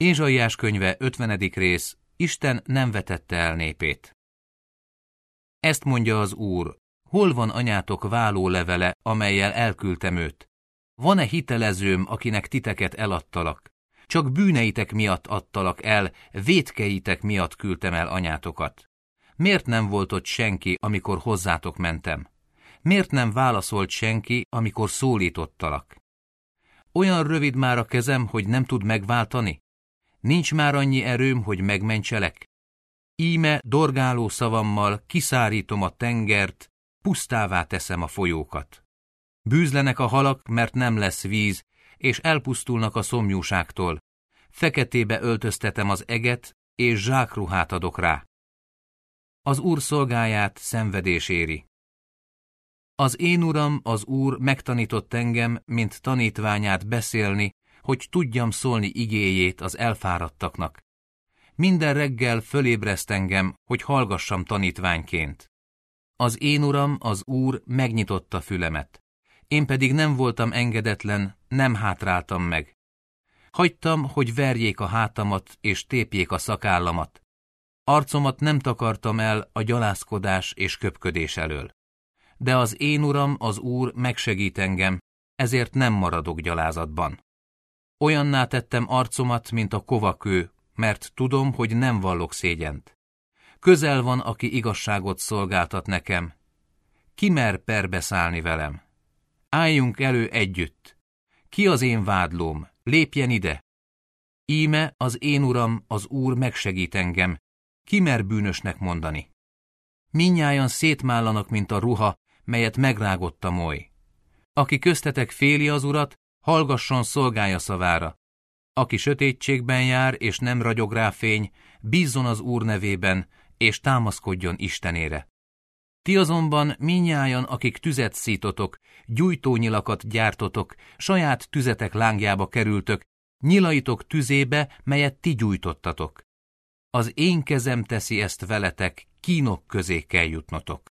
Ézsaiás könyve 50. rész, Isten nem vetette el népét. Ezt mondja az Úr, hol van anyátok váló levele, amellyel elküldtem őt? Van-e hitelezőm, akinek titeket eladtalak? Csak bűneitek miatt adtalak el, vétkeitek miatt küldtem el anyátokat. Miért nem volt ott senki, amikor hozzátok mentem? Miért nem válaszolt senki, amikor szólítottalak? Olyan rövid már a kezem, hogy nem tud megváltani? Nincs már annyi erőm, hogy megmentselek? Íme dorgáló szavammal kiszárítom a tengert, pusztává teszem a folyókat. Bűzlenek a halak, mert nem lesz víz, és elpusztulnak a szomjúságtól. Feketébe öltöztetem az eget, és zsákruhát adok rá. Az Úr szolgáját szenvedés éri. Az én Uram, az Úr megtanított engem, mint tanítványát beszélni, hogy tudjam szólni igéjét az elfáradtaknak. Minden reggel fölébreszt engem, hogy hallgassam tanítványként. Az én Uram, az Úr megnyitotta fülemet. Én pedig nem voltam engedetlen, nem hátráltam meg. Hagytam, hogy verjék a hátamat és tépjék a szakállamat. Arcomat nem takartam el a gyalázkodás és köpködés elől. De az én Uram, az Úr megsegít engem, ezért nem maradok gyalázatban. Olyanná tettem arcomat, mint a kovakő, mert tudom, hogy nem vallok szégyent. Közel van, aki igazságot szolgáltat nekem. Ki mer perbe szállni velem? Álljunk elő együtt. Ki az én vádlóm? Lépjen ide! Íme az én Uram, az Úr megsegít engem. Ki mer bűnösnek mondani? Mindnyájan szétmállanak, mint a ruha, melyet megrágott a moly. Aki köztetek féli az Urat, hallgasson szolgája szavára. Aki sötétségben jár, és nem ragyog rá fény, bízzon az Úr nevében, és támaszkodjon Istenére. Ti azonban mindnyájan, akik tüzet szítotok, gyújtónyilakat gyártotok, saját tüzetek lángjába kerültök, nyilaitok tüzébe, melyet ti gyújtottatok. Az én kezem teszi ezt veletek, kínok közé kell jutnotok.